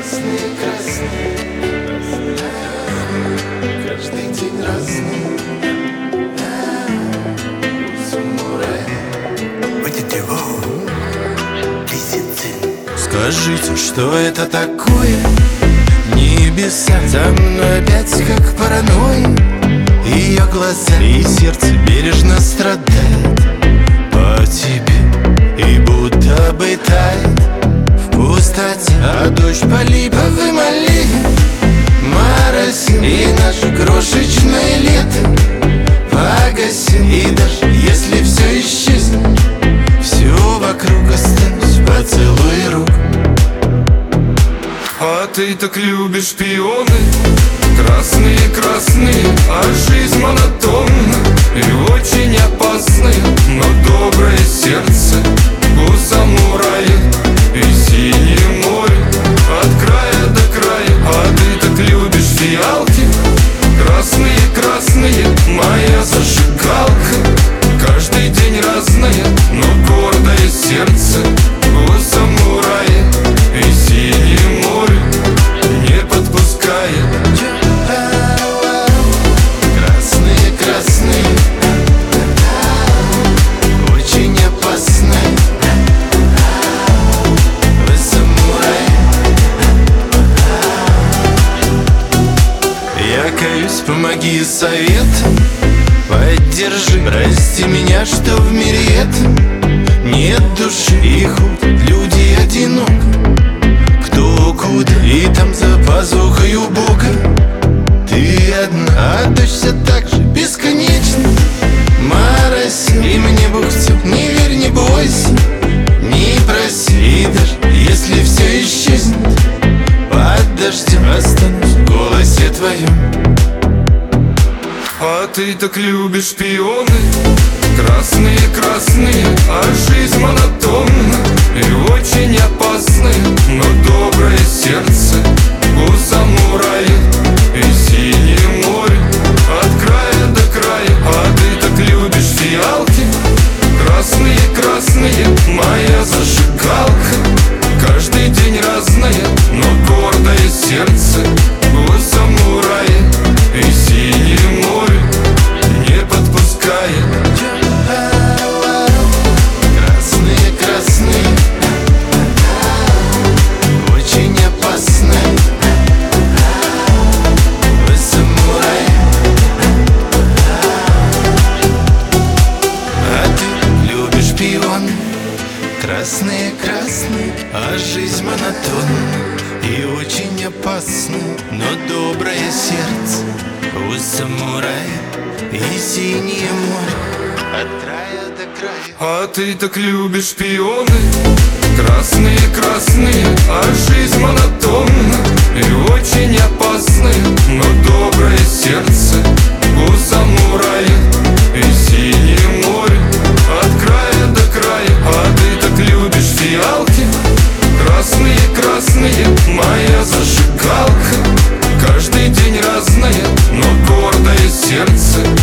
Красные, красные, каждый день разный. Скажите, что это такое? Небеса за мной опять как паранойя. Ее глаза и сердце бережно страдает по тебе, и будто бы тает в пустоте. А дождь по липовым аллеям моросил, и наше крошечное лето погасил. И даже если все исчезнет, все вокруг останусь поцелуй рук. А ты так любишь шпионы, красные, красные, а жизнь монотонна и очень опасная. Но доброе сердце у самурая и синее море от края до края. А ты так любишь фиалки, красные, красные, моя зажигалка. Каждый день разное, но гордое сердце у самурая и синее море не подпускает. Красные, красные, очень опасные. Вы самураи. Я каюсь, помоги советом, поддержи, прости меня, что в мире этом нет души и ходят люди одинок. Кто куда, и там за пазухой у Бога ты одна, а дождь все так же бесконечно моросил. И мне Бог все, не верь, не бойся, не проси. И даже если все исчезнет, под дождем останусь в голосе твоем. А ты так любишь шпионы, красные, красные, а жизнь монотонна и очень опасная. Но доброе сердце у самурая и синее море от края до края. А ты так любишь фиалки, красные, красные, моя зажигалка. Каждый день разное, но гордое сердце у самурая и синее море не подпускает. Красные, красные, очень опасные. Вы самураи. А ты любишь шпион. Красные, красные, а жизнь монотонна и очень опасна. Но доброе сердце у самурая и синее море от края до края. А ты так любишь шпионы, красные, красные, а жизнь монотонна и очень опасная. Но доброе сердце у самурая и синее море от края до края. А ты так любишь фиалки, красные, красные, моя зажигалка. Каждый день разное, но гордое сердце